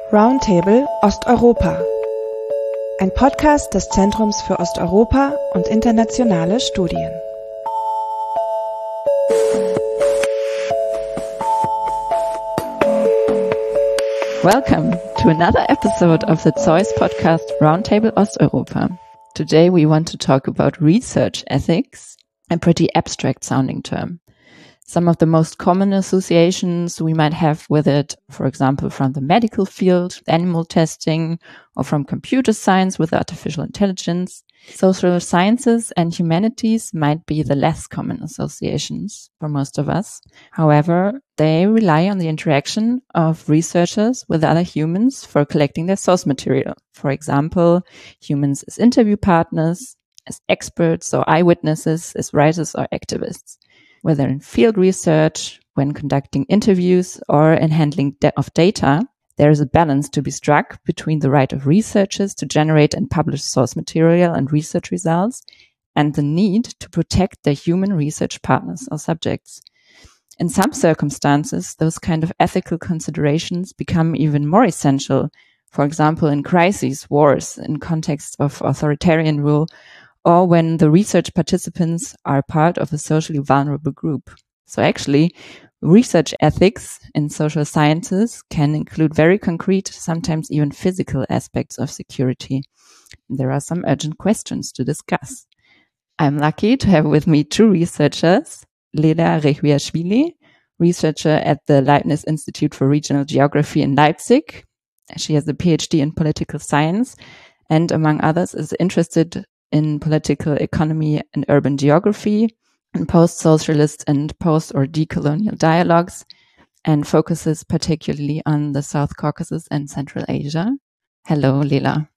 Roundtable Osteuropa. Ein Podcast des Zentrums für Osteuropa und internationale Studien. Welcome to another episode of the ZEUS podcast Roundtable Osteuropa. Today we want to talk about research ethics, a pretty abstract sounding term. Some of the most common associations we might have with it, for example, from the medical field, animal testing, or from computer science with artificial intelligence. Social sciences and humanities might be the less common associations for most of us. However, they rely on the interaction of researchers with other humans for collecting their source material. For example, humans as interview partners, as experts or eyewitnesses, as writers or activists. Whether in field research, when conducting interviews, or in handling of data, there is a balance to be struck between the right of researchers to generate and publish source material and research results, and the need to protect their human research partners or subjects. In some circumstances, those kind of ethical considerations become even more essential, for example, in crises, wars, in context of authoritarian rule, or when the research participants are part of a socially vulnerable group. So actually, research ethics in social sciences can include very concrete, sometimes even physical aspects of security. And there are some urgent questions to discuss. I'm lucky to have with me two researchers, Leyla Rehuashvili, researcher at the Leibniz Institute for Regional Geography in Leipzig. She has a PhD in political science and, among others, is interested in political economy and urban geography, and post-socialist and post- or decolonial dialogues, and focuses particularly on the South Caucasus and Central Asia. Hello, Leyla.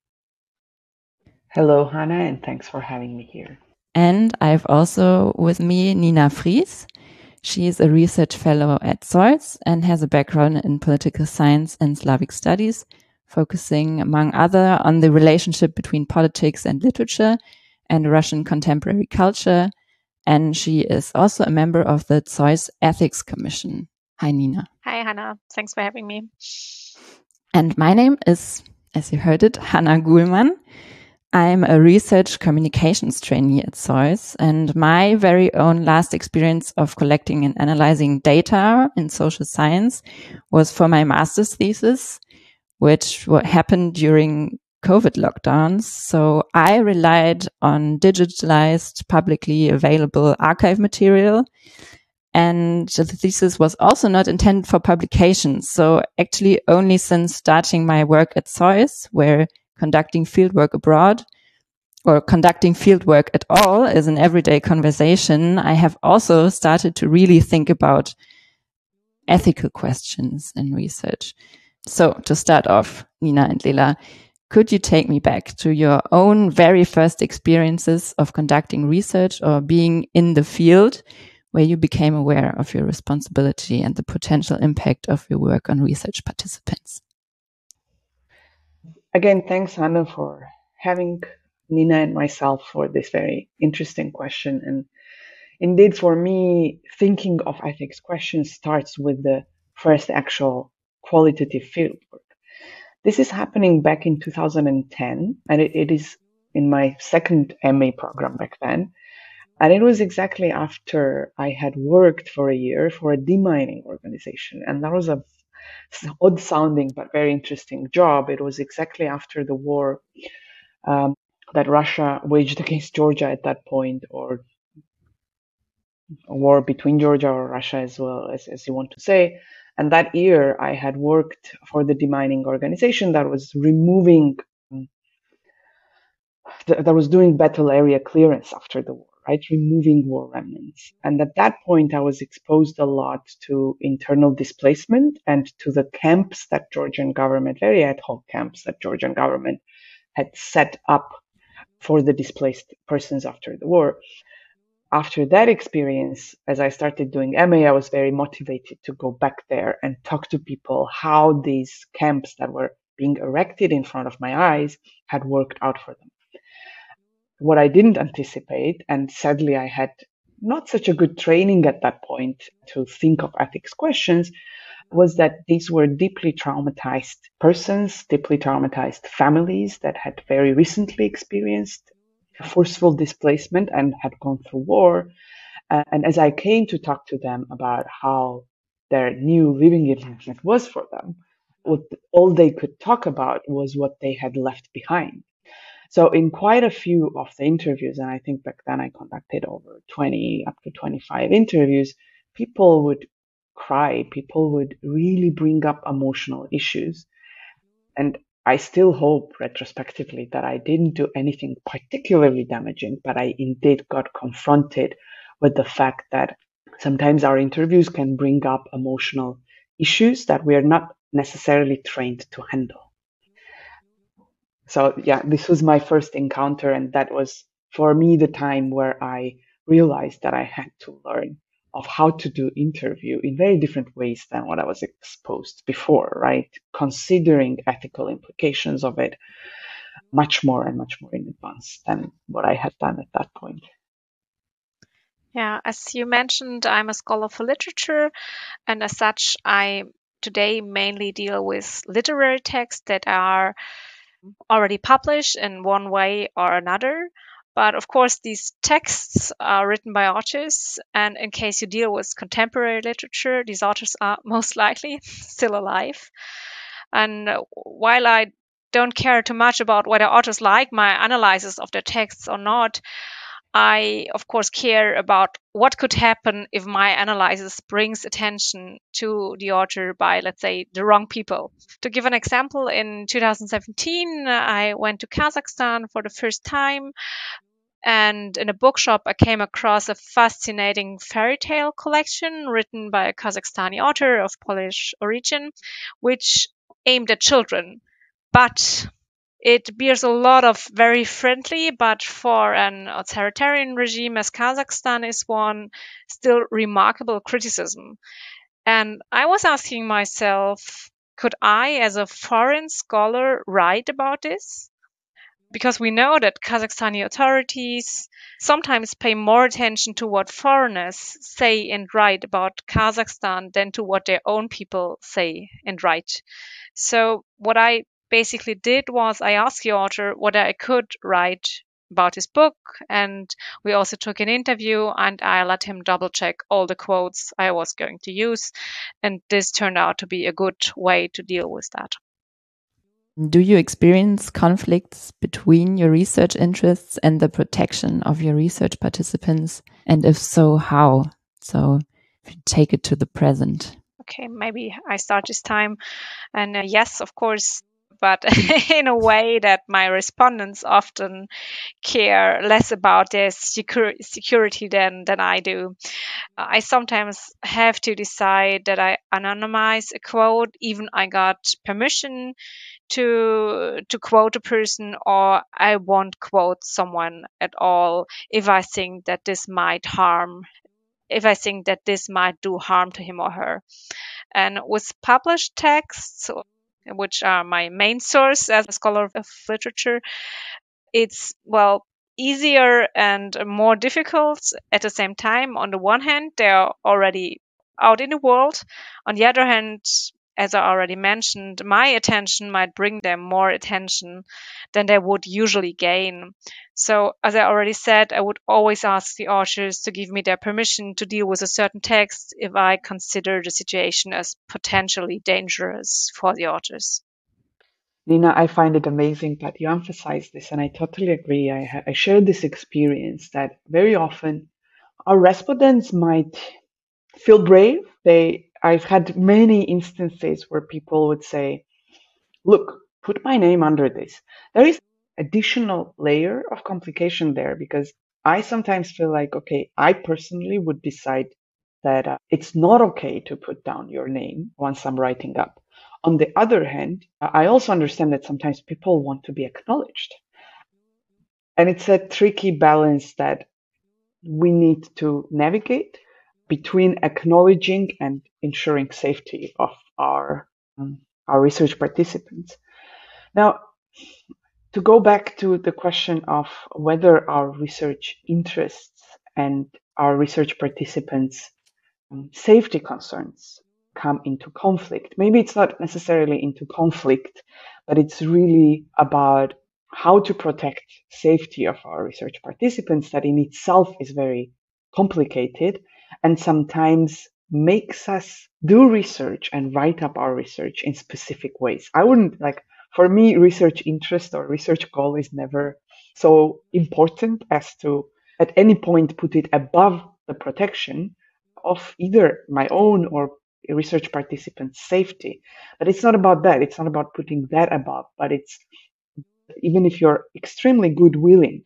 Hello, Hannah, and thanks for having me here. And I've also with me Nina Fries. She is a research fellow at ZEUS and has a background in political science and Slavic studies, focusing, among other, on the relationship between politics and literature and Russian contemporary culture. And she is also a member of the ZEUS Ethics Commission. Hi, Nina. Hi, Hannah. Thanks for having me. And my name is, as you heard it, Hannah Guhlmann. I'm a research communications trainee at ZEUS, and my very own last experience of collecting and analyzing data in social science was for my master's thesis, which happened during COVID lockdowns. So I relied on digitalized, publicly available archive material. And the thesis was also not intended for publication. So actually only since starting my work at ZEUS, where conducting fieldwork abroad or conducting fieldwork at all is an everyday conversation, I have also started to really think about ethical questions in research. So to start off, Nina and Leyla, could you take me back to your own very first experiences of conducting research or being in the field where you became aware of your responsibility and the potential impact of your work on research participants? Again, thanks, Hannah, for having Nina and myself for this very interesting question. And indeed, for me, thinking of ethics questions starts with the first actual qualitative fieldwork. This is happening back in 2010, and it is in my second MA program back then. And it was exactly after I had worked for a year for a demining organization. And that was a odd sounding but very interesting job. It was exactly after the war that Russia waged against Georgia at that point, or a war between Georgia or Russia as well, as you want to say. And that year I had worked for the demining organization that was removing, that was doing battle area clearance after the war, right? Removing war remnants. And at that point I was exposed a lot to internal displacement and to the camps that Georgian government, very ad hoc camps that Georgian government had set up for the displaced persons after the war. After that experience, as I started doing MA, I was very motivated to go back there and talk to people how these camps that were being erected in front of my eyes had worked out for them. What I didn't anticipate, and sadly I had not such a good training at that point to think of ethics questions, was that these were deeply traumatized persons, deeply traumatized families that had very recently experienced forceful displacement and had gone through war. And as I came to talk to them about how their new living environment was for them, all they could talk about was what they had left behind. So in quite a few of the interviews, and I think back then I conducted over 20 up to 25 interviews, people would cry, people would really bring up emotional issues. And I still hope retrospectively that I didn't do anything particularly damaging, but I indeed got confronted with the fact that sometimes our interviews can bring up emotional issues that we are not necessarily trained to handle. So yeah, this was my first encounter, and that was for me the time where I realized that I had to learn of how to do interview in very different ways than what I was exposed before, right? Considering ethical implications of it much more in advance than what I had done at that point. Yeah, as you mentioned, I'm a scholar for literature, and as such, I today mainly deal with literary texts that are already published in one way or another. But of course, these texts are written by authors, and in case you deal with contemporary literature, these authors are most likely still alive. And while I don't care too much about whether authors like my analysis of their texts or not, I, of course, care about what could happen if my analysis brings attention to the author by, let's say, the wrong people. To give an example, in 2017, I went to Kazakhstan for the first time. And in a bookshop, I came across a fascinating fairy tale collection written by a Kazakhstani author of Polish origin, which aimed at children. But it bears a lot of very friendly, but for an authoritarian regime as Kazakhstan is one, still remarkable criticism. And I was asking myself, could I, as a foreign scholar, write about this? Because we know that Kazakhstani authorities sometimes pay more attention to what foreigners say and write about Kazakhstan than to what their own people say and write. So what I basically did was I asked the author whether I could write about his book, and we also took an interview, and I let him double check all the quotes I was going to use, and this turned out to be a good way to deal with that. Do you experience conflicts between your research interests and the protection of your research participants? And if so, how? So if you take it to the present. Okay, maybe I start this time. And yes, of course, but in a way that my respondents often care less about their security than I do. I sometimes have to decide that I anonymize a quote, even I got permission to quote a person, or I won't quote someone at all if I think that this might do harm to him or her. And with published texts, which are my main source as a scholar of literature, it's, well, easier and more difficult at the same time. On the one hand, they're already out in the world. On the other hand, as I already mentioned, my attention might bring them more attention than they would usually gain. So, as I already said, I would always ask the authors to give me their permission to deal with a certain text if I consider the situation as potentially dangerous for the authors. Nina, I find it amazing that you emphasize this, and I totally agree. I share this experience that very often our respondents might feel brave. I've had many instances where people would say, look, put my name under this. There is additional layer of complication there because I sometimes feel like, okay, I personally would decide that it's not okay to put down your name once I'm writing up. On the other hand, I also understand that sometimes people want to be acknowledged. And it's a tricky balance that we need to navigate between acknowledging and ensuring safety of our research participants. Now, to go back to the question of whether our research interests and our research participants' safety concerns come into conflict. Maybe it's not necessarily into conflict, but it's really about how to protect safety of our research participants that in itself is very complicated and sometimes makes us do research and write up our research in specific ways. I wouldn't for me, research interest or research goal is never so important as to at any point put it above the protection of either my own or research participants' safety. But it's not about that. It's not about putting that above, but it's even if you're extremely good willing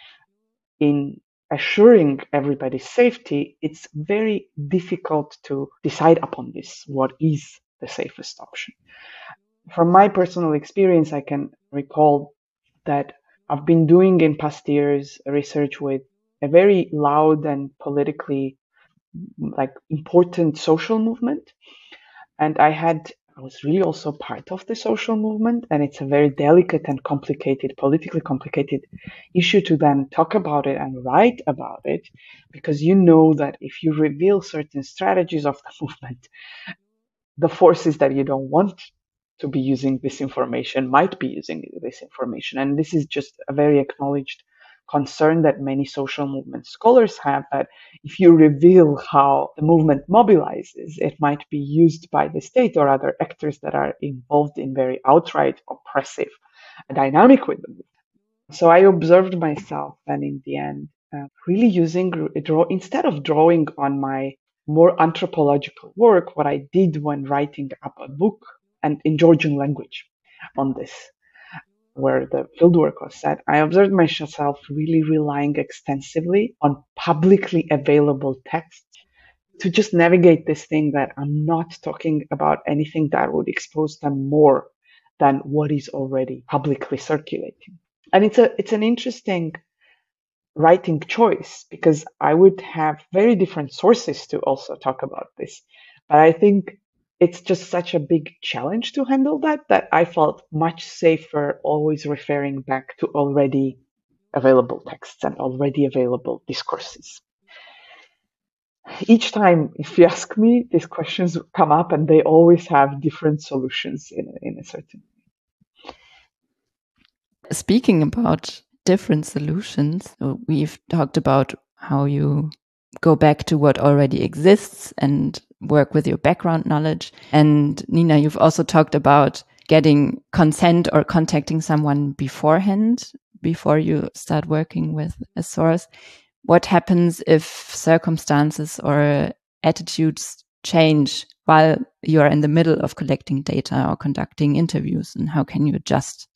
in assuring everybody's safety, it's very difficult to decide upon this, what is the safest option. From my personal experience, I can recall that I've been doing in past years research with a very loud and politically important social movement. And I was really also part of the social movement, and it's a very delicate and politically complicated issue to then talk about it and write about it, because you know that if you reveal certain strategies of the movement, the forces that you don't want to be using this information might be using this information. And this is just a very acknowledged concern that many social movement scholars have, that if you reveal how the movement mobilizes, it might be used by the state or other actors that are involved in very outright oppressive dynamic with the movement. So I observed myself, and in the end, really instead of drawing on my more anthropological work, what I did when writing up a book and in Georgian language on this, where the fieldwork was set, I observed myself really relying extensively on publicly available texts to just navigate this thing that I'm not talking about anything that would expose them more than what is already publicly circulating. And it's an interesting writing choice, because I would have very different sources to also talk about this. But I think it's just such a big challenge to handle that I felt much safer always referring back to already available texts and already available discourses. Each time, if you ask me, these questions come up and they always have different solutions in a certain way. Speaking about different solutions, we've talked about how you go back to what already exists and work with your background knowledge. And Nina, you've also talked about getting consent or contacting someone beforehand, before you start working with a source. What happens if circumstances or attitudes change while you are in the middle of collecting data or conducting interviews, and how can you adjust?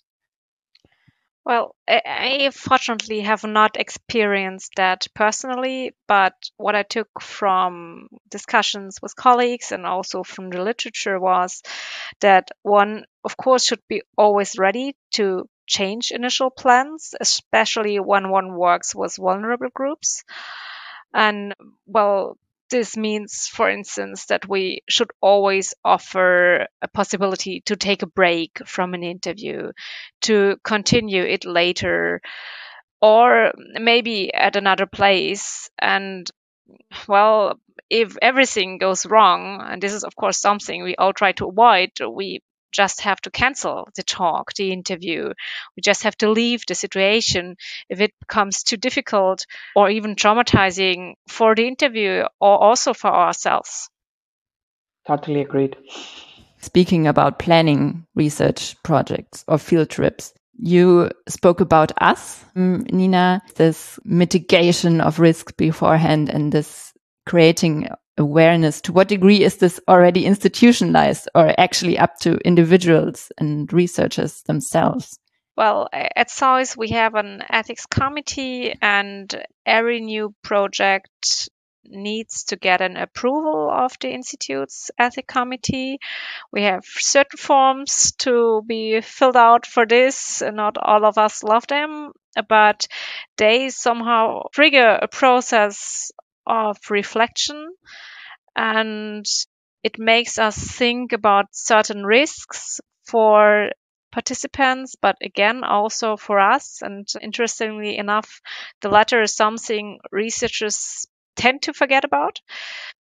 Well, I fortunately have not experienced that personally, but what I took from discussions with colleagues and also from the literature was that one, of course, should be always ready to change initial plans, especially when one works with vulnerable groups. And well, this means, for instance, that we should always offer a possibility to take a break from an interview, to continue it later, or maybe at another place. And well, if everything goes wrong, and this is, of course, something we all try to avoid, we just have to cancel the talk, the interview. We just have to leave the situation if it becomes too difficult or even traumatizing for the interview or also for ourselves. Totally agreed. Speaking about planning research projects or field trips, you spoke about us, Nina, this mitigation of risk beforehand and this creating awareness. To what degree is this already institutionalized or actually up to individuals and researchers themselves? Well, at SOIS, we have an ethics committee, and every new project needs to get an approval of the Institute's ethics committee. We have certain forms to be filled out for this. Not all of us love them, but they somehow trigger a process of reflection, and it makes us think about certain risks for participants, but again, also for us. And interestingly enough, the latter is something researchers tend to forget about.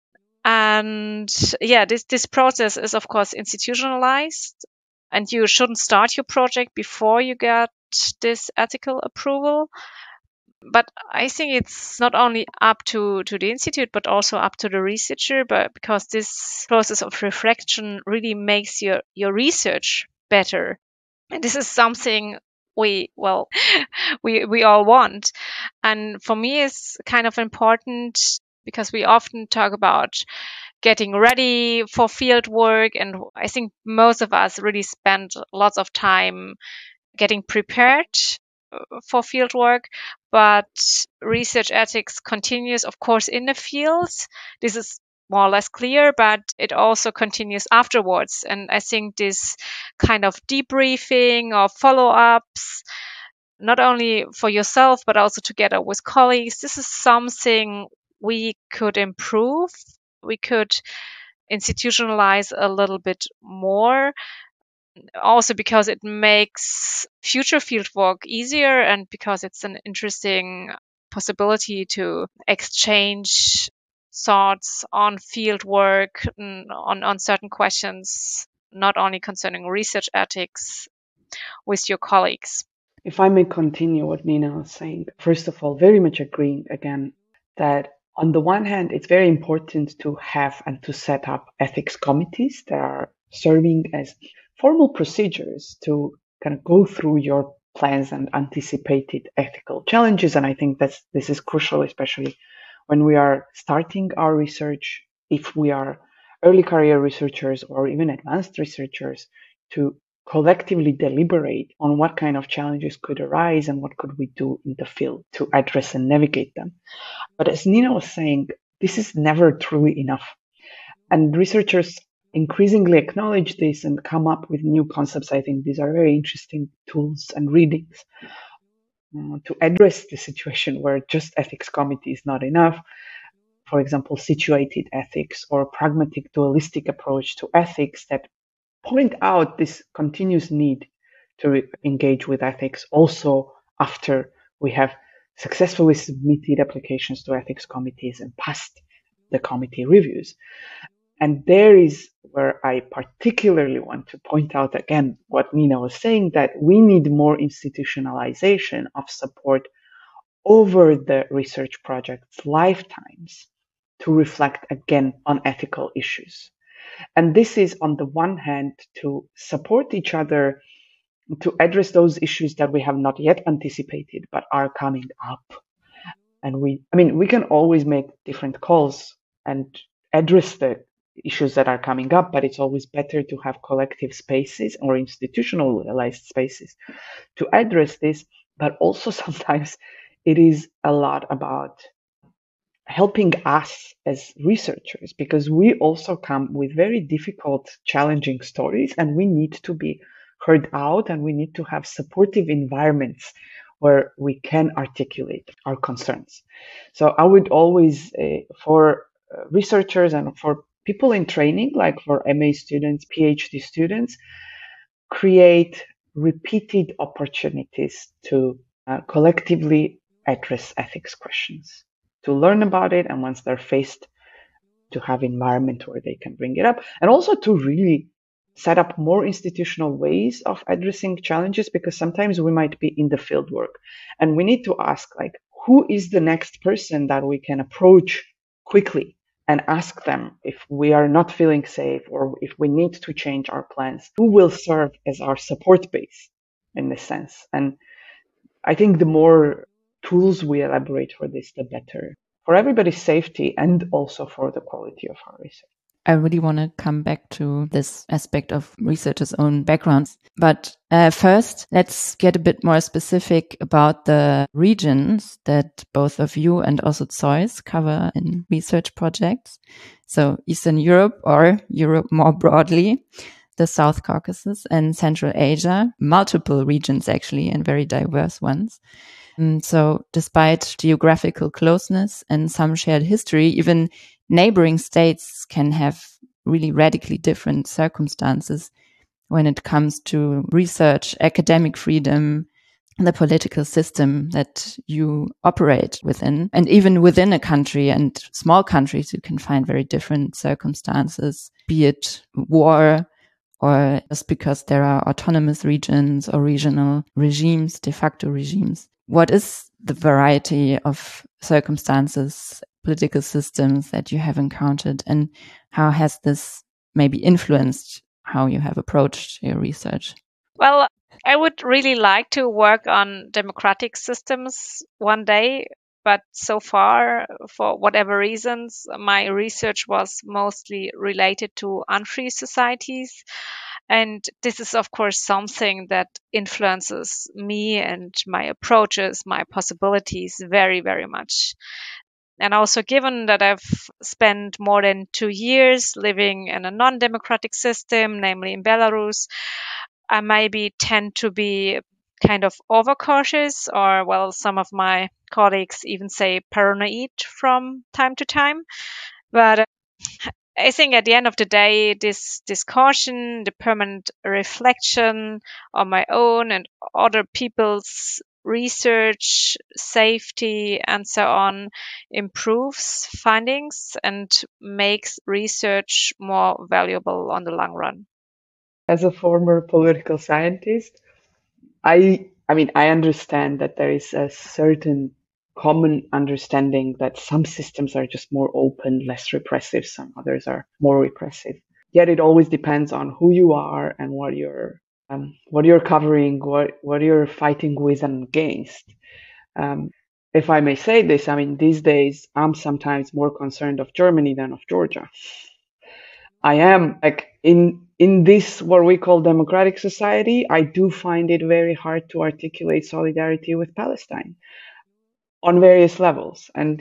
And yeah, this process is of course institutionalized, and you shouldn't start your project before you get this ethical approval. But I think it's not only up to the institute, but also up to the researcher, but because this process of reflection really makes your research better. And this is something we all want. And for me, it's kind of important because we often talk about getting ready for field work. And I think most of us really spend lots of time getting prepared for field work, but research ethics continues, of course, in the field. This is more or less clear, but it also continues afterwards. And I think this kind of debriefing or follow-ups, not only for yourself, but also together with colleagues, this is something we could improve. We could institutionalize a little bit more, also because it makes future field work easier and because it's an interesting possibility to exchange thoughts on field work, on certain questions, not only concerning research ethics, with your colleagues. If I may continue what Nina was saying, first of all, very much agreeing again that on the one hand, it's very important to have and to set up ethics committees that are serving as formal procedures to kind of go through your plans and anticipated ethical challenges. And I think this is crucial, especially when we are starting our research, if we are early career researchers or even advanced researchers, to collectively deliberate on what kind of challenges could arise and what could we do in the field to address and navigate them. But as Nina was saying, this is never truly enough. And researchers increasingly acknowledge this and come up with new concepts. I think these are very interesting tools and readings to address the situation where just ethics committee is not enough. For example, situated ethics or pragmatic dualistic approach to ethics that point out this continuous need to engage with ethics also after we have successfully submitted applications to ethics committees and passed the committee reviews. And there is where I particularly want to point out again what Nina was saying, that we need more institutionalization of support over the research project's lifetimes to reflect again on ethical issues. And this is on the one hand to support each other to address those issues that we have not yet anticipated but are coming up. And we can always make different calls and address the issues that are coming up, but it's always better to have collective spaces or institutionalized spaces to address this. But also sometimes it is a lot about helping us as researchers, because we also come with very difficult, challenging stories, and we need to be heard out, and we need to have supportive environments where we can articulate our concerns. So I would always, for researchers and for people in training, like for MA students, PhD students, create repeated opportunities to collectively address ethics questions, to learn about it, and once they're faced, to have environment where they can bring it up, and also to really set up more institutional ways of addressing challenges, because sometimes we might be in the field work and we need to ask, like, who is the next person that we can approach quickly and ask them if we are not feeling safe or if we need to change our plans, who will serve as our support base in this sense. And I think the more tools we elaborate for this, the better, for everybody's safety and also for the quality of our research. I really want to come back to this aspect of researchers' own backgrounds. But first, let's get a bit more specific about the regions that both of you and also Zeus cover in research projects. So Eastern Europe, or Europe more broadly, the South Caucasus and Central Asia, multiple regions actually, and very diverse ones. And so despite geographical closeness and some shared history, even neighboring states can have really radically different circumstances when it comes to research, academic freedom, the political system that you operate within. And even within a country and small countries, you can find very different circumstances, be it war or just because there are autonomous regions or regional regimes, de facto regimes. What is the variety of circumstances, political systems that you have encountered, and how has this maybe influenced how you have approached your research? Well, I would really like to work on democratic systems one day, but so far, for whatever reasons, my research was mostly related to unfree societies. And this is, of course, something that influences me and my approaches, my possibilities very, very much. And also, given that I've spent more than 2 years living in a non democratic system, namely in Belarus, I maybe tend to be kind of overcautious, or, well, some of my colleagues even say paranoid from time to time. But I think at the end of the day, this caution, the permanent reflection on my own and other people's research, safety, and so on improves findings and makes research more valuable on the long run. As a former political scientist, I understand that there is a certain common understanding that some systems are just more open, less repressive, some others are more repressive. Yet it always depends on who you are and what you're covering, what you're fighting with and against. If I may say this, I mean, these days I'm sometimes more concerned of Germany than of Georgia. I am like in this what we call democratic society, I do find it very hard to articulate solidarity with Palestine on various levels. And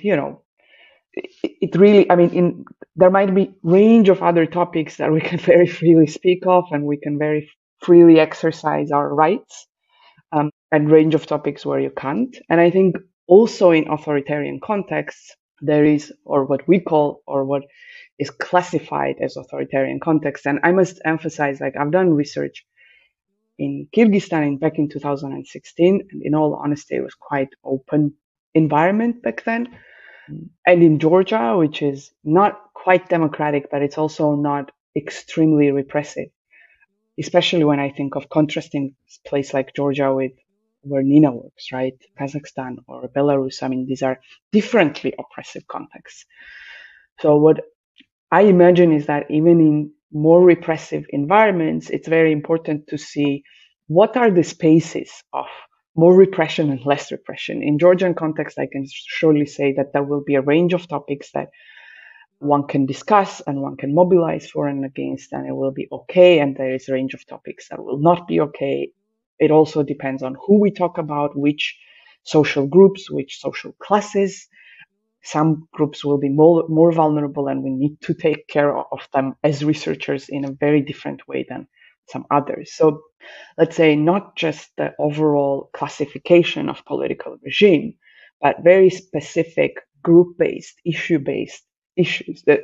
it really, I mean, there might be range of other topics that we can very freely speak of, and we can very freely exercise our rights, and range of topics where you can't. And I think also in authoritarian contexts, there is, or what we call, or what is classified as authoritarian context. And I must emphasize, like, I've done research in Kyrgyzstan back in 2016, and in all honesty, it was quite open environment back then. And in Georgia, which is not quite democratic, but it's also not extremely repressive, especially when I think of contrasting a place like Georgia with where Nina works, right? Kazakhstan or Belarus. I mean, these are differently oppressive contexts. So what I imagine is that even in more repressive environments, it's very important to see what are the spaces of more repression and less repression. In Georgian context, I can surely say that there will be a range of topics that one can discuss and one can mobilize for and against, and it will be okay. And there is a range of topics that will not be okay. It also depends on who we talk about, which social groups, which social classes. Some groups will be more vulnerable, and we need to take care of them as researchers in a very different way than some others. So let's say not just the overall classification of political regime, but very specific group-based, issue-based issues that,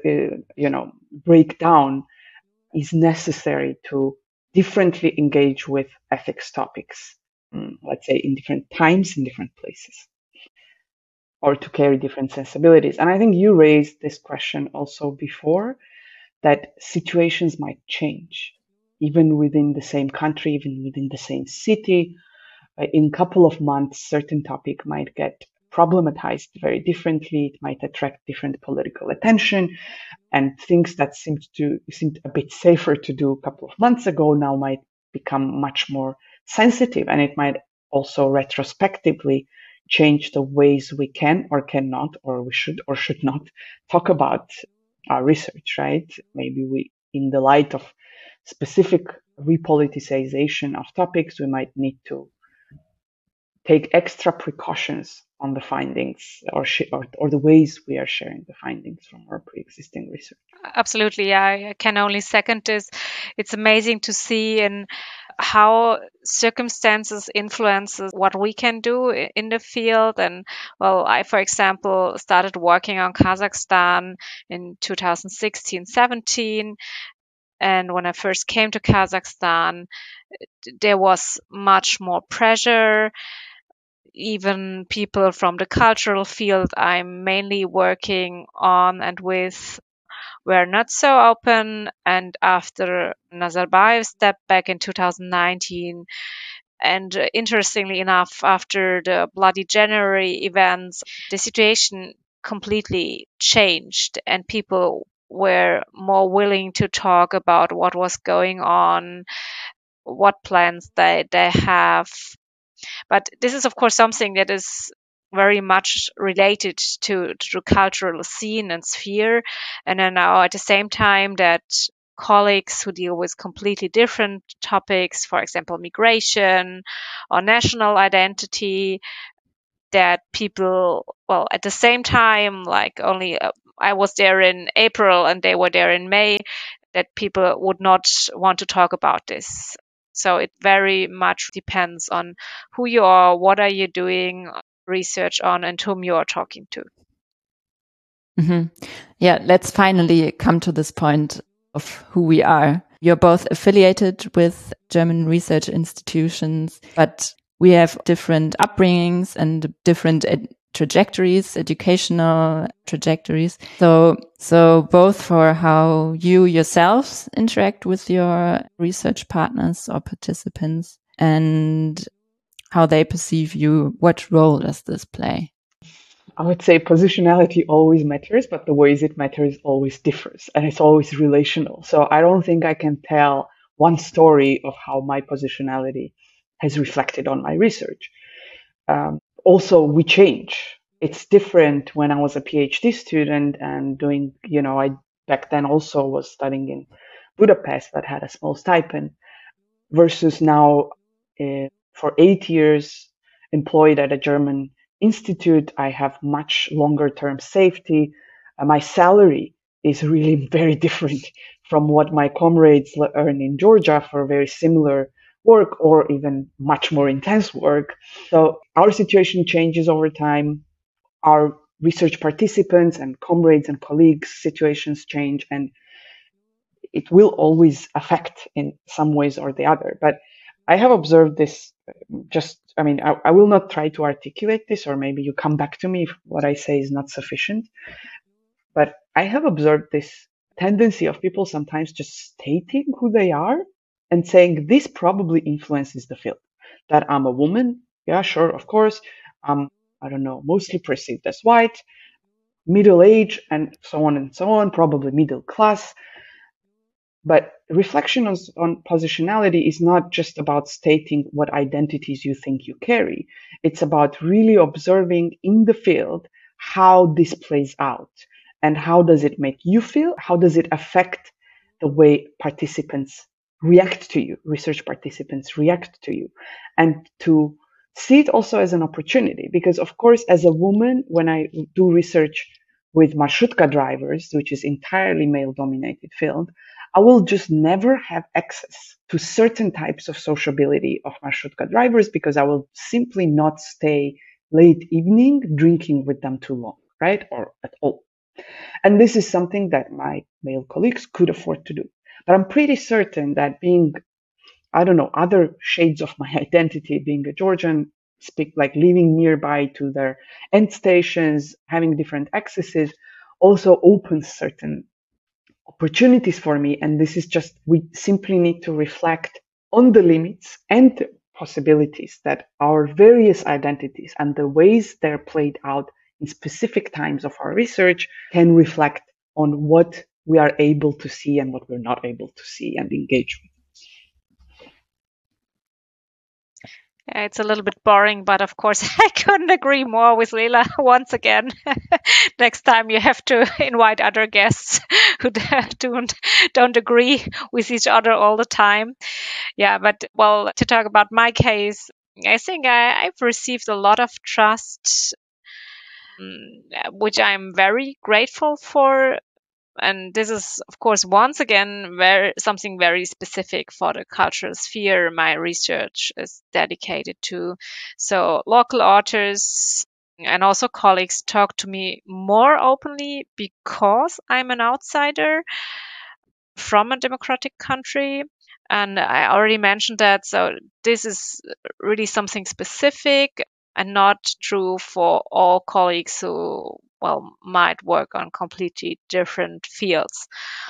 breakdown is necessary to differently engage with ethics topics, let's say in different times, in different places, or to carry different sensibilities. And I think you raised this question also before, that situations might change, even within the same country, even within the same city. In a couple of months, certain topic might get problematized very differently. It might attract different political attention, and things that seemed a bit safer to do a couple of months ago now might become much more sensitive, and it might also retrospectively change the ways we can or cannot, or we should or should not talk about our research, right? Maybe in the light of specific repoliticization of topics, we might need to take extra precautions on the findings or the ways we are sharing the findings from our pre-existing research. Absolutely, yeah, I can only second this. It's amazing to see in how circumstances influences what we can do in the field. And well, I, for example, started working on Kazakhstan in 2016-17. And when I first came to Kazakhstan, there was much more pressure. Even people from the cultural field I'm mainly working on and with were not so open. And after Nazarbayev stepped back in 2019, and interestingly enough, after the Bloody January events, the situation completely changed and people were more willing to talk about what was going on, what plans they have. But this is, of course, something that is very much related to the cultural scene and sphere. And then now at the same time that colleagues who deal with completely different topics, for example, migration or national identity, that people, well, at the same time, like only I was there in April and they were there in May, that people would not want to talk about this. So it very much depends on who you are, what are you doing research on, and whom you are talking to. Yeah, let's finally come to this point of who we are. You're both affiliated with German research institutions, but we have different upbringings and different trajectories, educational trajectories. So both for how you yourselves interact with your research partners or participants and how they perceive you. What role does this play? I would say positionality always matters, but the ways it matters always differs, and it's always relational. So I don't think I can tell one story of how my positionality has reflected on my research. Also, we change. It's different when I was a PhD student and doing, I back then also was studying in Budapest but had a small stipend versus now for 8 years employed at a German institute. I have much longer term safety. My salary is really very different from what my comrades earn in Georgia for very similar work or even much more intense work. So our situation changes over time. Our research participants and comrades and colleagues' situations change, and it will always affect in some ways or the other. But I have observed this I will not try to articulate this, or maybe you come back to me if what I say is not sufficient. But I have observed this tendency of people sometimes just stating who they are and saying this probably influences the field. That I'm a woman, yeah, sure, of course. I don't know, mostly perceived as white, middle age, and so on, probably middle class. But reflection on positionality is not just about stating what identities you think you carry. It's about really observing in the field how this plays out and how does it make you feel? How does it affect the way participants react to you, research participants react to you, and to see it also as an opportunity. Because of course, as a woman, when I do research with marshrutka drivers, which is entirely male dominated field, I will just never have access to certain types of sociability of marshrutka drivers because I will simply not stay late evening drinking with them too long, right? Or at all. And this is something that my male colleagues could afford to do. But I'm pretty certain that being, I don't know, other shades of my identity, being a Georgian, living nearby to their end stations, having different accesses, also opens certain opportunities for me. And this is just, we simply need to reflect on the limits and the possibilities that our various identities and the ways they're played out in specific times of our research can reflect on what we are able to see and what we're not able to see and engage with. Yeah, it's a little bit boring, but of course, I couldn't agree more with Leila once again. Next time you have to invite other guests who don't agree with each other all the time. Yeah, but well, to talk about my case, I think I've received a lot of trust, which I'm very grateful for. And this is, of course, once again, something very specific for the cultural sphere my research is dedicated to. So local authors and also colleagues talk to me more openly because I'm an outsider. from a democratic country. And I already mentioned that. So this is really something specific and not true for all colleagues who, well, might work on completely different fields.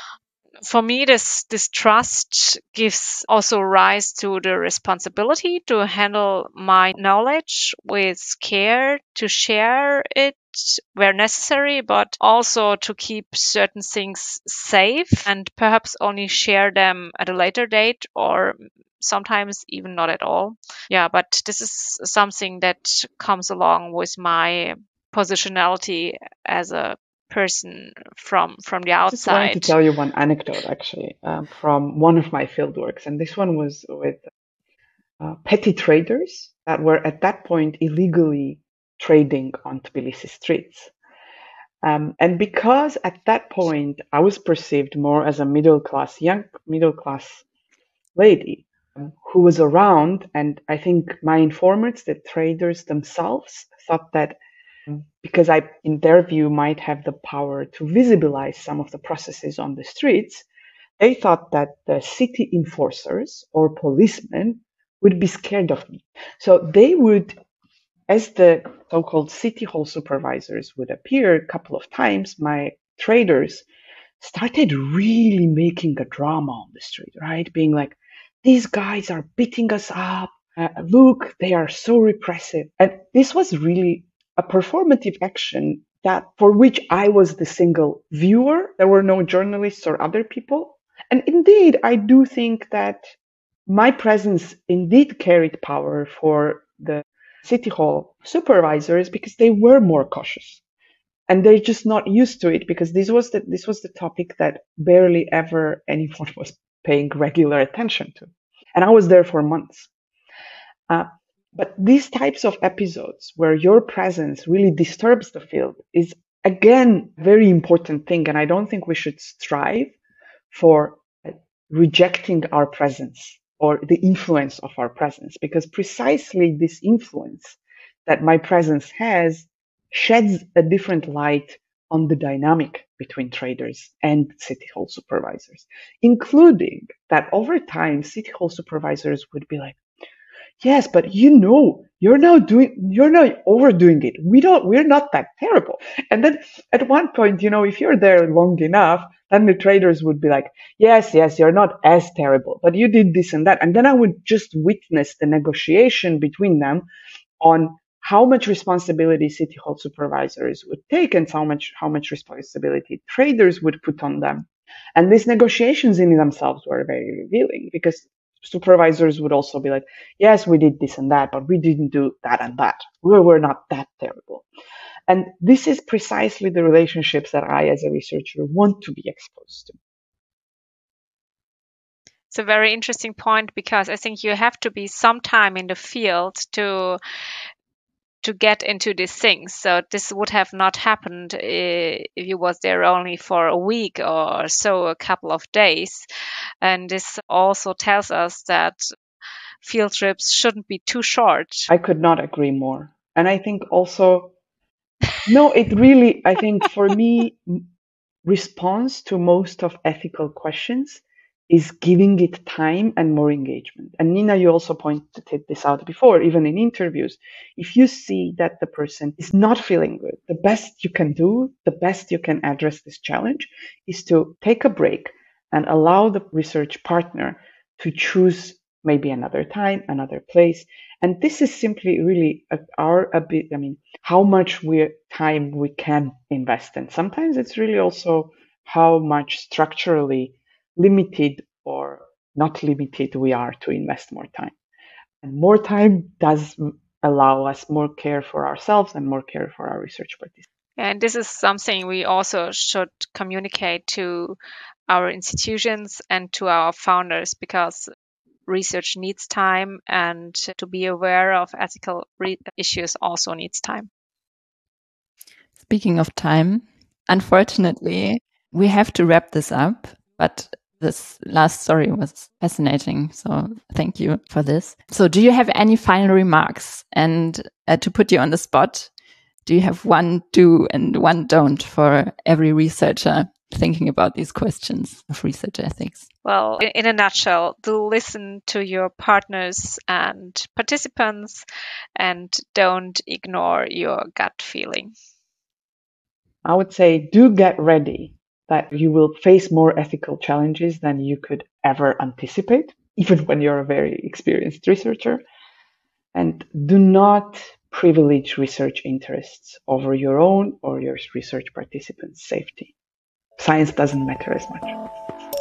For me, this trust gives also rise to the responsibility to handle my knowledge with care, to share it where necessary, but also to keep certain things safe and perhaps only share them at a later date or sometimes even not at all. Yeah, but this is something that comes along with my positionality as a person from the I just wanted to outside. tell you one anecdote, actually, from one of my fieldworks, and this one was with petty traders that were at that point illegally trading on Tbilisi streets. And because at that point I was perceived more as a young middle class lady who was around, and I think my informants, the traders themselves, thought that because I, in their view, might have the power to visibilize some of the processes on the streets, they thought that the city enforcers or policemen would be scared of me. So they would, as the so-called city hall supervisors would appear a couple of times, my traders started really making a drama on the street, right? Being like, these guys are beating us up. Look, they are so repressive. And this was really a performative action that for which I was the single viewer. There were no journalists or other people. And indeed, I do think that my presence indeed carried power for the city hall supervisors because they were more cautious and they're just not used to it because this was the topic that barely ever anyone was paying regular attention to, and I was there for months. But these types of episodes where your presence really disturbs the field is again a very important thing, and I don't think we should strive for rejecting our presence or the influence of our presence, because precisely this influence that my presence has sheds a different light on the dynamic between traders and city hall supervisors, including that over time, city hall supervisors would be like, yes, but you're now overdoing it. We're not that terrible. And then at one point, if you're there long enough, then the traders would be like, yes, you're not as terrible, but you did this and that. And then I would just witness the negotiation between them on how much responsibility city hall supervisors would take and how much responsibility traders would put on them. And these negotiations in themselves were very revealing because supervisors would also be like, yes, we did this and that, but we didn't do that and that. We were not that terrible. And this is precisely the relationships that I, as a researcher, want to be exposed to. It's a very interesting point because I think you have to be sometime in the field to get into these things. So this would have not happened if you was there only for a week or so, a couple of days. And this also tells us that field trips shouldn't be too short. I could not agree more. And I think also, no, it really, I think for me, response to most of ethical questions is giving it time and more engagement. And Nina, you also pointed this out before, even in interviews. If you see that the person is not feeling good, the best you can do, the best you can address this challenge is to take a break and allow the research partner to choose maybe another time, another place. And this is simply really how much time we can invest in. Sometimes it's really also how much structurally limited or not limited we are to invest more time. And more time does allow us more care for ourselves and more care for our research participants. And this is something we also should communicate to our institutions and to our founders, because research needs time, and to be aware of ethical issues also needs time. Speaking of time, unfortunately, we have to wrap this up, but this last story was fascinating. So thank you for this. So do you have any final remarks? And to put you on the spot, do you have one do and one don't for every researcher thinking about these questions of research ethics? Well, in a nutshell, do listen to your partners and participants and don't ignore your gut feeling. I would say do get ready that you will face more ethical challenges than you could ever anticipate, even when you're a very experienced researcher. And do not privilege research interests over your own or your research participants' safety. Science doesn't matter as much.